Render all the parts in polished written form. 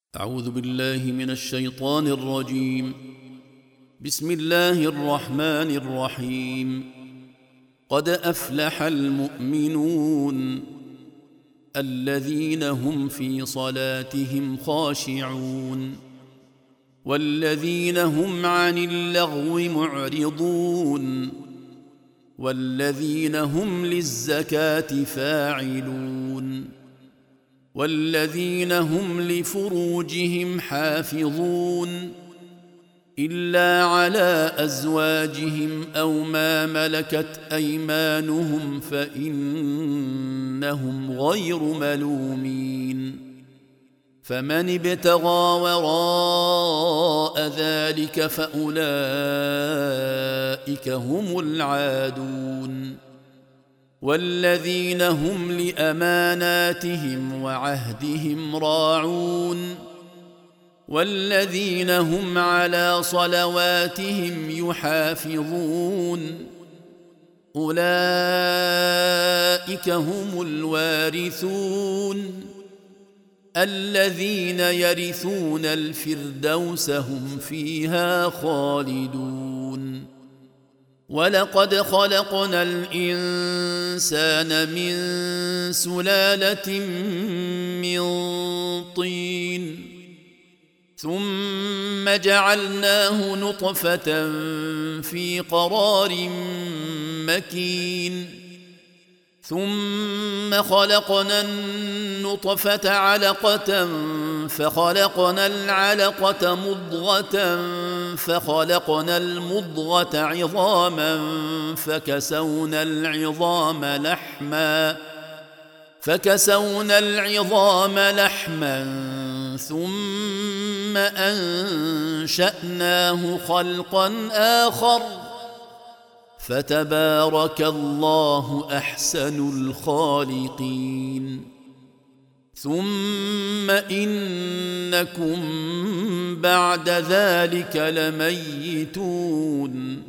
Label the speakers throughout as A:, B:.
A: أعوذ بالله من الشيطان الرجيم. بسم الله الرحمن الرحيم. قد أفلح المؤمنون الذين هم في صلاتهم خاشعون والذين هم عن اللغو معرضون والذين هم للزكاة فاعلون والذين هم لفروجهم حافظون إلا على أزواجهم أو ما ملكت أيمانهم فإنهم غير ملومين. فمن ابتغى وراء ذلك فأولئك هم العادون والذين هم لأماناتهم وعهدهم راعون والذين هم على صلواتهم يحافظون أولئك هم الوارثون الذين يرثون الفردوس هم فيها خالدون. ولقد خلقنا الإنسان من سلالة من طين ثم جعلناه نطفة في قرار مكين ثم خلقنا النطفة علقة فخلقنا العلقة مضغة فخلقنا المضغة عظاما فكسونا العظام لحما ثم أنشأناه خلقا آخر فتبارك الله أحسن الخالقين. ثم إنكم بعد ذلك لميتون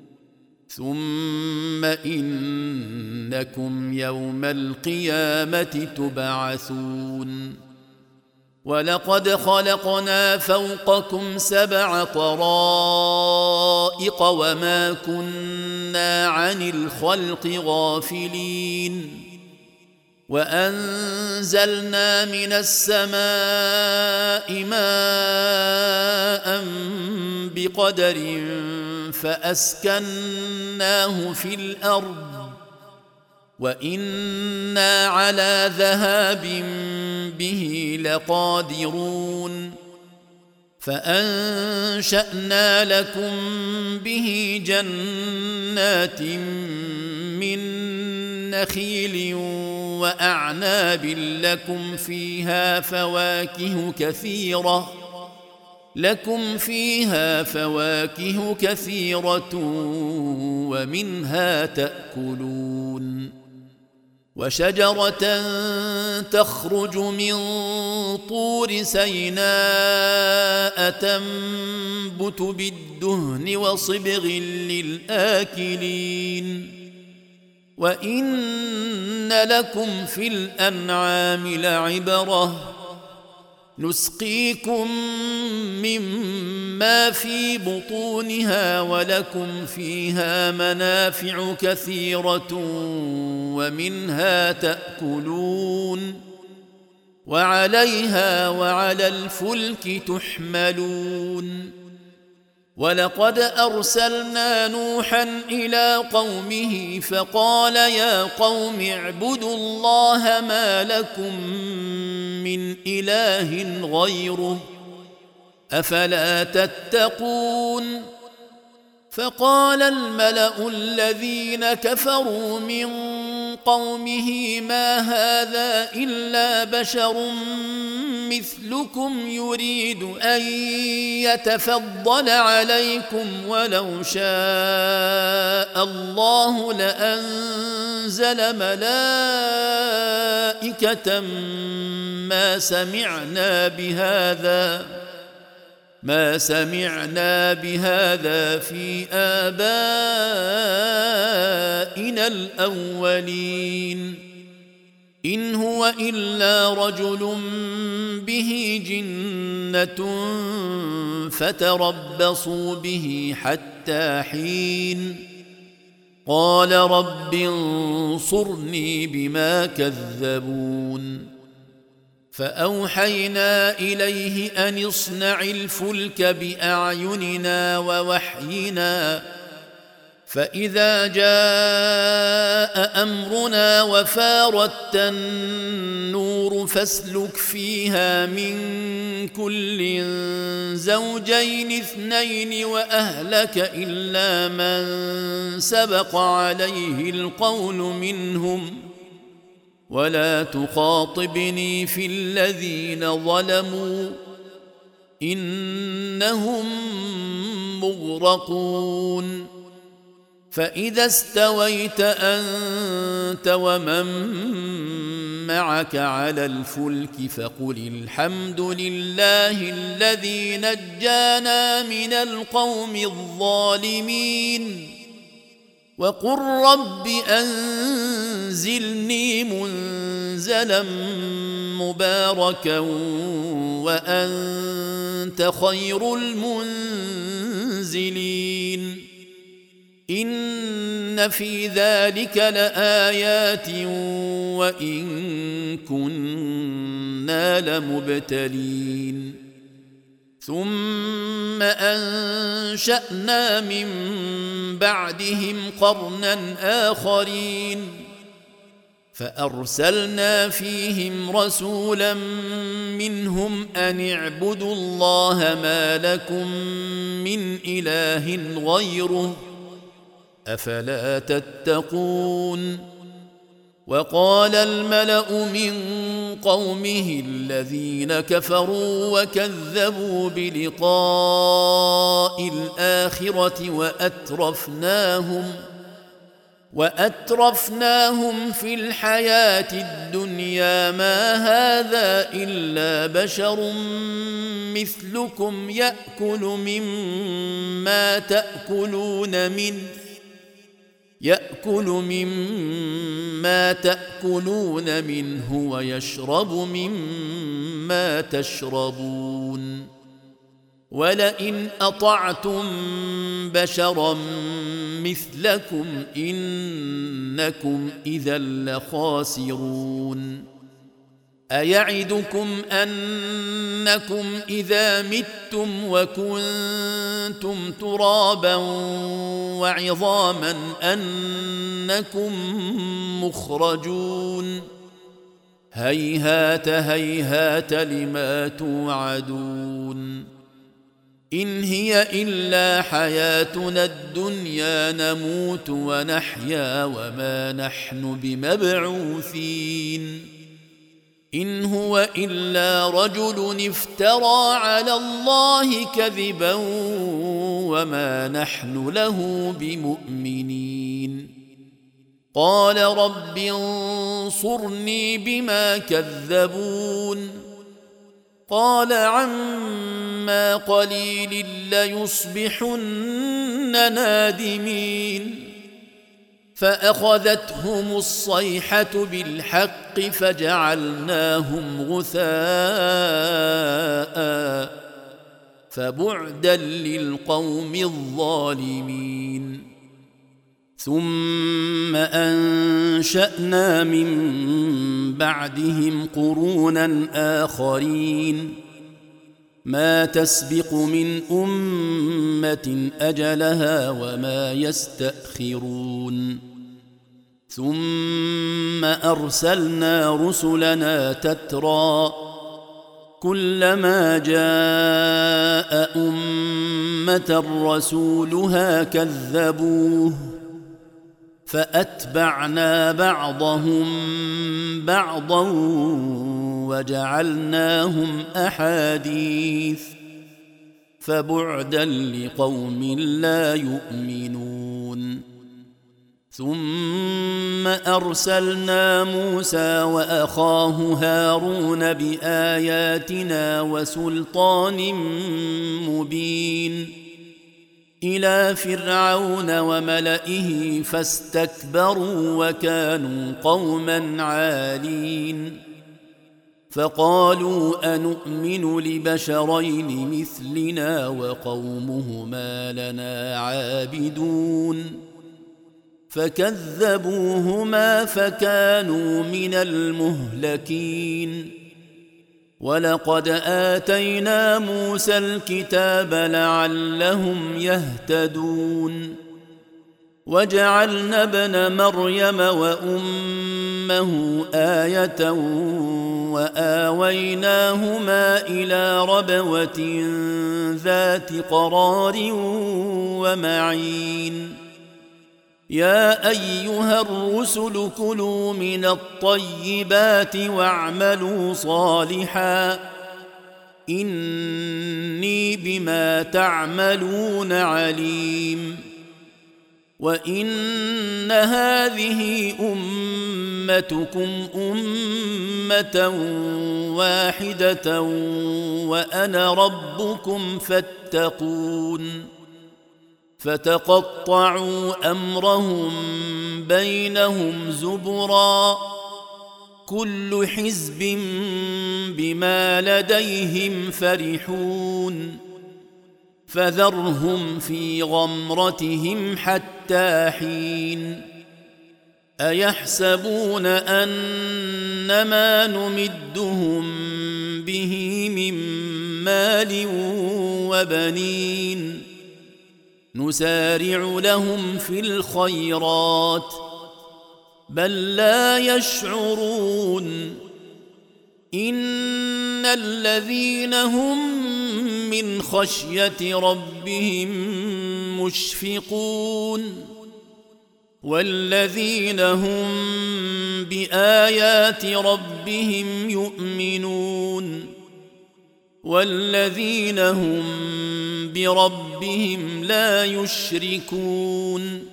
A: ثم إنكم يوم القيامة تبعثون. ولقد خلقنا فوقكم 7 طرائق وما كنا عن الخلق غافلين وأنزلنا من السماء ماء بقدر فأسكناه في الأرض وإنا على ذهاب به لقادرون. فأنشأنا لكم به جنات من نخيل وأعناب لكم فيها فواكه كثيرة ومنها تأكلون. وشجرة تخرج من طور سيناء تنبت بالدهن وصبغ للآكلين. وإن لكم في الأنعام لعبرة نسقيكم مما في بطونها ولكم فيها منافع كثيرة ومنها تأكلون وعليها وعلى الفلك تحملون. ولقد أرسلنا نوحا إلى قومه فقال يا قوم اعبدوا الله ما لكم من إله غيره أفلا تتقون. فقال الملأ الذين كفروا من قومه ما هذا إلا بشر مثلكم يريد أن يتفضل عليكم ولو شاء الله لأنزل ملائكة ما سمعنا بهذا في آبائنا الأولين إن هو إلا رجل به جنة فتربصوا به حتى حين قال رب انصرني بما كذبون فأوحينا إليه أن اصنع الفلك بأعيننا ووحينا فإذا جاء أمرنا وفارت النور فاسلك فيها من كل زوجين اثنين وأهلك إلا من سبق عليه القول منهم ولا تخاطبني في الذين ظلموا إنهم مغرقون فإذا استويت أنت ومن معك على الفلك فقل الحمد لله الذي نجانا من القوم الظالمين وقل رب أنزلني منزلا مباركا وأنت خير المنزلين إن في ذلك لآيات وإن كنا لمبتلين ثم أنشأنا من بعدهم قرنا آخرين فأرسلنا فيهم رسولا منهم أن اعبدوا الله ما لكم من إله غيره أفلا تتقون وقال الملأ من قومه الذين كفروا وكذبوا بلقاء الآخرة وأترفناهم في الحياة الدنيا ما هذا إلا بشر مثلكم يأكل مما تأكلون منه ويشرب مما تشربون ولئن أطعتم بشرا مثلكم إنكم إذا لخاسرون أيعدكم أنكم إذا متم وكنتم ترابا وعظاما أنكم مخرجون هيهات هيهات لما توعدون إن هي إلا حياتنا الدنيا نموت ونحيا وما نحن بمبعوثين إن هو إلا رجل افترى على الله كذبا وما نحن له بمؤمنين قال رب انصرني بما كذبون قال عما قليل ليصبحن نادمين فأخذتهم الصيحة بالحق فجعلناهم غثاء فبعدا للقوم الظالمين ثم أنشأنا من بعدهم قرونا آخرين ما تسبق من أمة أجلها وما يستأخرون ثم أرسلنا رسلنا تترى كلما جاء أمة رسولها كذبوه فأتبعنا بعضهم بعضا وجعلناهم أحاديث فبعدا لقوم لا يؤمنون ثم أرسلنا موسى وأخاه هارون بآياتنا وسلطان مبين إلى فرعون وملئه فاستكبروا وكانوا قوما عالين فقالوا أنؤمن لبشرين مثلنا وقومهما لنا عابدون فكذبوهما فكانوا من المهلكين ولقد آتينا موسى الكتاب لعلهم يهتدون وجعلنا ابن مريم وأمه آية وآويناهما إلى ربوة ذات قرار ومعين يا أيها الرسل كلوا من الطيبات واعملوا صالحا إني بما تعملون عليم وإن هذه أمتكم أمة واحدة وأنا ربكم فاتقون فتقطعوا أمرهم بينهم زبرا كل حزب بما لديهم فرحون فذرهم في غمرتهم حتى حين أيحسبون أنما نمدهم به من مال وبنين نسارع لهم في الخيرات بل لا يشعرون إن الذين هم من خشية ربهم مشفقون والذين هم بآيات ربهم يؤمنون والذين هم بربهم لا يشركون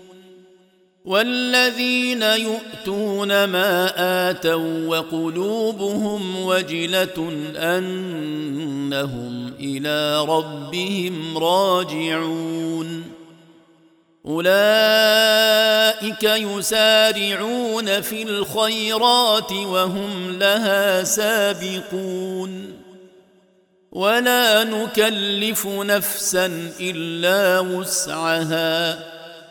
A: والذين يؤتون ما آتوا وقلوبهم وجلة أنهم إلى ربهم راجعون أولئك يسارعون في الخيرات وهم لها سابقون ولا نكلف نفسا إلا وسعها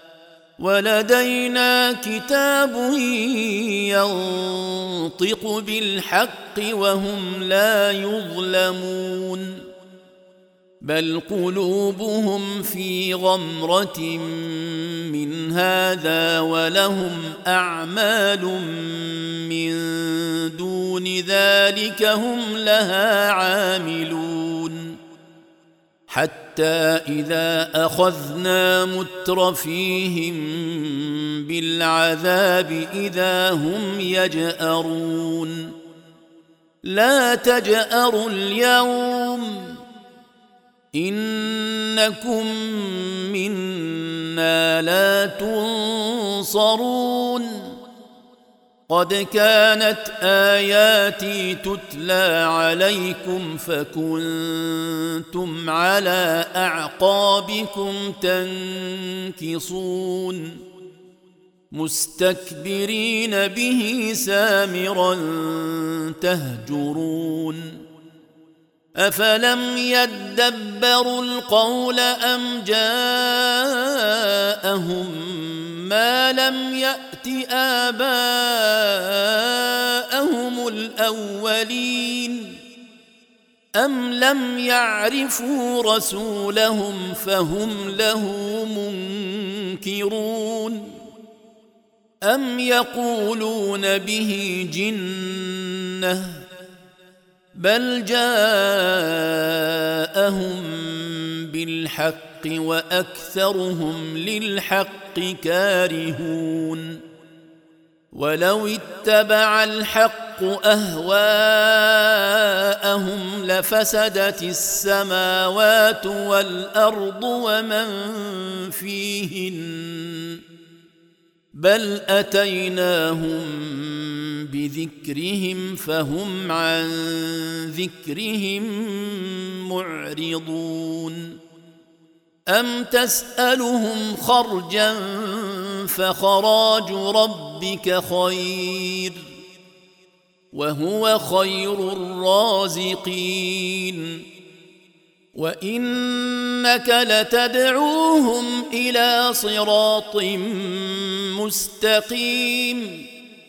A: ولدينا كتاب ينطق بالحق وهم لا يظلمون بل قلوبهم في غمرة من هذا ولهم أعمال من دون ذلك هم لها عاملون حتى إذا أخذنا مترفيهم بالعذاب إذا هم يجأرون لا تجأروا اليوم إنكم منا لا تنصرون قد كانت آياتي تتلى عليكم فكنتم على أعقابكم تنكصون مستكبرين به سامرا تهجرون أفلم يدبروا القول أم جاءهم ما لم يأت آباءهم الأولين أم لم يعرفوا رسولهم فهم له منكرون أم يقولون به جنة بل جاءهم بالحق وأكثرهم للحق كارهون ولو اتبع الحق أهواءهم لفسدت السماوات والأرض ومن فيهن بل أتيناهم بذكرهم فهم عن ذكرهم معرضون أم تسألهم خرجا فخراج ربك خير وهو خير الرازقين وإنك لتدعوهم إلى صراط مستقيم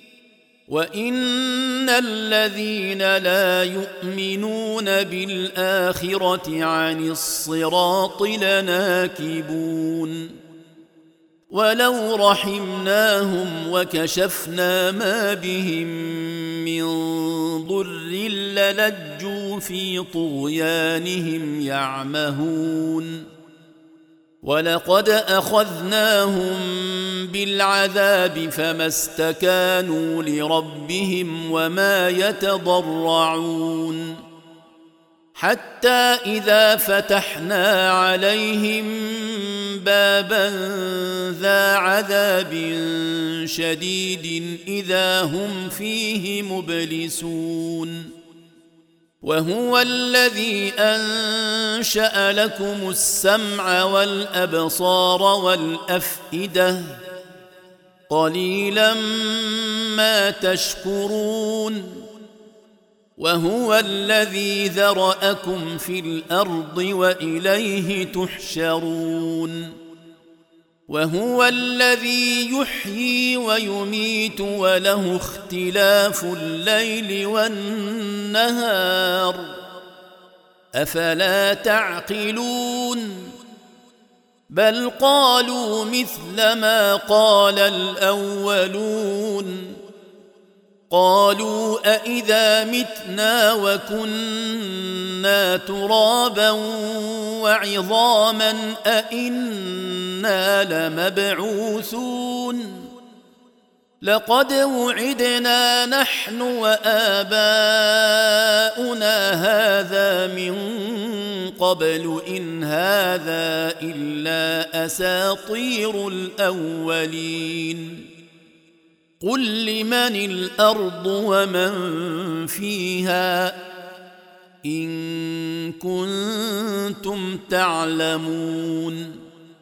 A: وإن الذين لا يؤمنون بالآخرة عن الصراط لناكبون ولو رحمناهم وكشفنا ما بهم من ضر للجوا في طغيانهم يعمهون ولقد أخذناهم بالعذاب فما استكانوا لربهم وما يتضرعون حتى إذا فتحنا عليهم بابا ذا عذاب شديد إذا هم فيه مبلسون وهو الذي أنشأ لكم السمع والأبصار والأفئدة قليلا ما تشكرون وهو الذي ذرأكم في الأرض وإليه تحشرون وهو الذي يحيي ويميت وله اختلاف الليل والنهار أفلا تعقلون بل قالوا مثل ما قال الأولون قالوا أإذا متنا وكنا ترابا وعظاما أإنا لمبعوثون لقد وعدنا نحن وآباؤنا هذا من قبل إن هذا إلا أساطير الأولين قل لمن الأرض ومن فيها إن كنتم تعلمون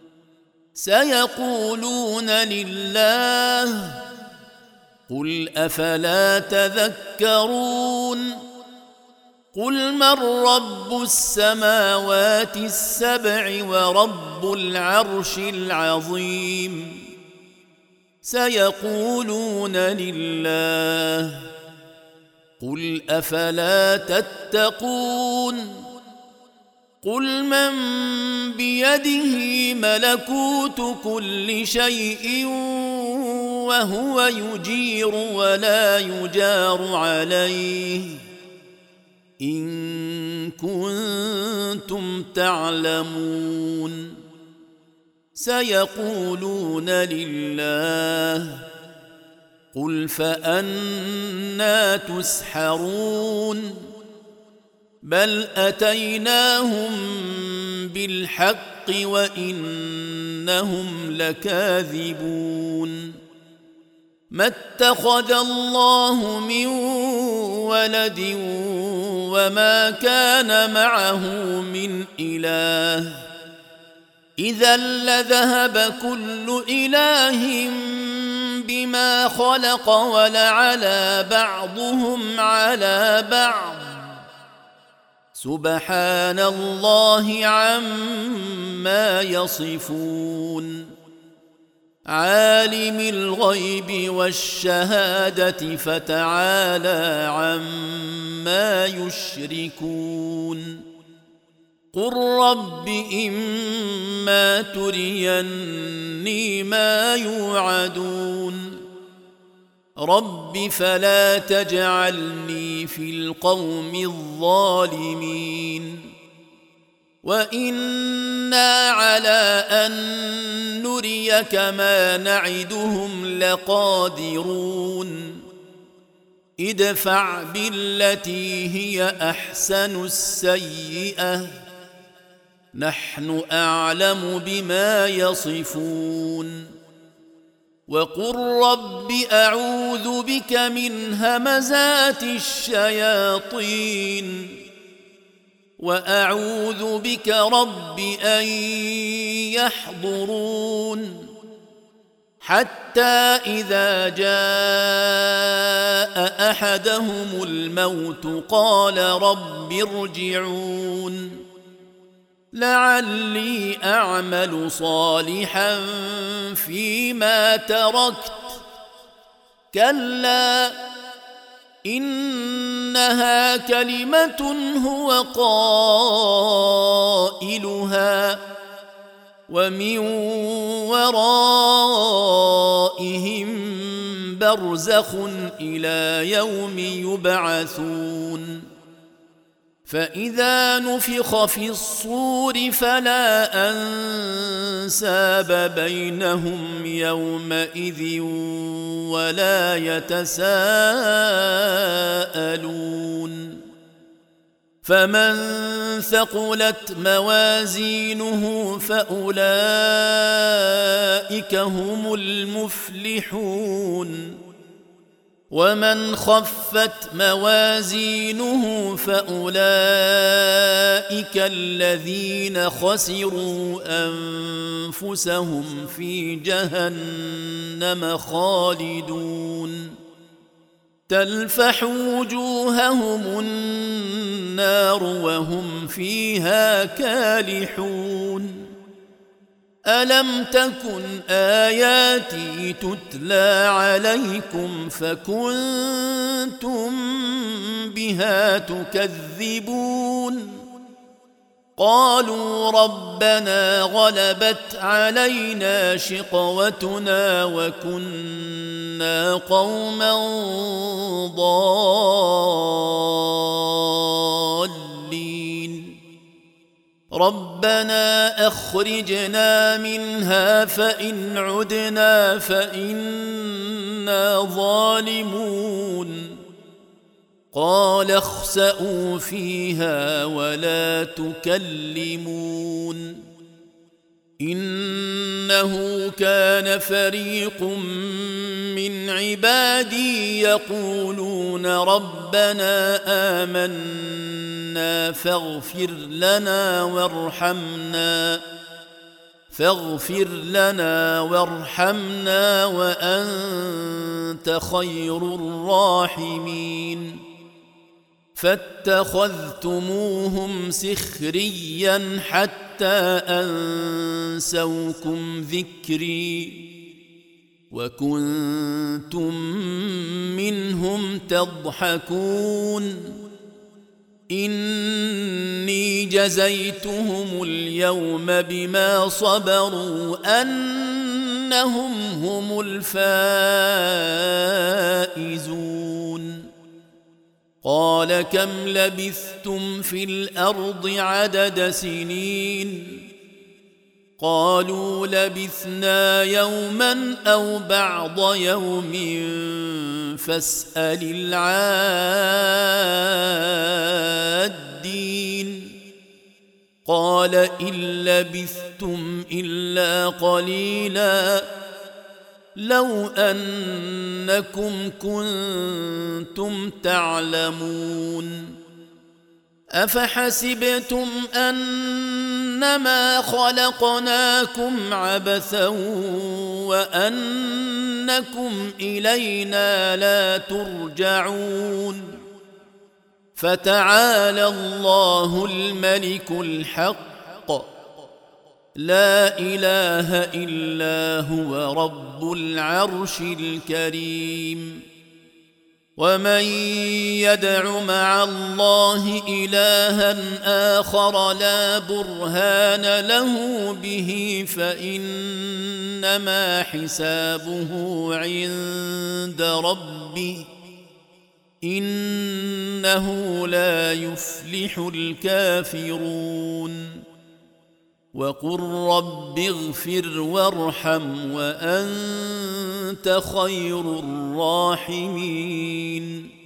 A: سيقولون لله قل أفلا تذكرون قل من رب السماوات السبع ورب العرش العظيم سيقولون لله قل أفلا تتقون قل من بيده ملكوت كل شيء وهو يجير ولا يجار عليه إن كنتم تعلمون سيقولون لله قل فأنى تسحرون بل أتيناهم بالحق وإنهم لكاذبون ما اتخذ الله من ولد وما كان معه من إله إذا لذهب كل إله بما خلق ولعلى بعضهم على بعض سبحان الله عما يصفون عالم الغيب والشهادة فتعالى عما يشركون قل رب إما تريني ما يوعدون رب فلا تجعلني في القوم الظالمين وإنا على أن نريك ما نعدهم لقادرون ادفع بالتي هي أحسن السيئة نحن أعلم بما يصفون وقل رب أعوذ بك من همزات الشياطين وأعوذ بك رب أن يحضرون حتى إذا جاء أحدهم الموت قال رب ارجعون لعلي أعمل صالحا فيما تركت كلا إنها كلمة هو قائلها ومن ورائهم برزخ إلى يوم يبعثون فإذا نفخ في الصور فلا أنساب بينهم يومئذ ولا يتساءلون فمن ثقلت موازينه فأولئك هم المفلحون ومن خفت موازينه فأولئك الذين خسروا أنفسهم في جهنم خالدون تلفح وجوههم النار وهم فيها كالحون ألم تكن آياتي تتلى عليكم فكنتم بها تكذبون قالوا ربنا غلبت علينا شقوتنا وكنا قوما ضالين ربنا أخرجنا منها فإن عدنا فإنا ظالمون قال اخسئوا فيها ولا تكلمون إنه كان فريق من عبادي يقولون ربنا آمنا فاغفر لنا وارحمنا وأنت خير الراحمين فاتخذتموهم سخريا حتى أنسوكم ذكري وكنتم منهم تضحكون إني جزيتهم اليوم بما صبروا أنهم هم الفائزون قال كم لبثتم في الأرض عدد سنين قالوا لبثنا يوما أو بعض يوم فاسأل العادين قال إن لبثتم إلا قليلا لو أنكم كنتم تعلمون أفحسبتم أنما خلقناكم عبثا وأنكم إلينا لا ترجعون فتعالى الله الملك الحق لا إله إلا هو رب العرش الكريم ومن يدع مع الله إلها آخر لا برهان له به فإنما حسابه عند ربه إنه لا يفلح الكافرون وقل رب اغفر وارحم وأنت خير الراحمين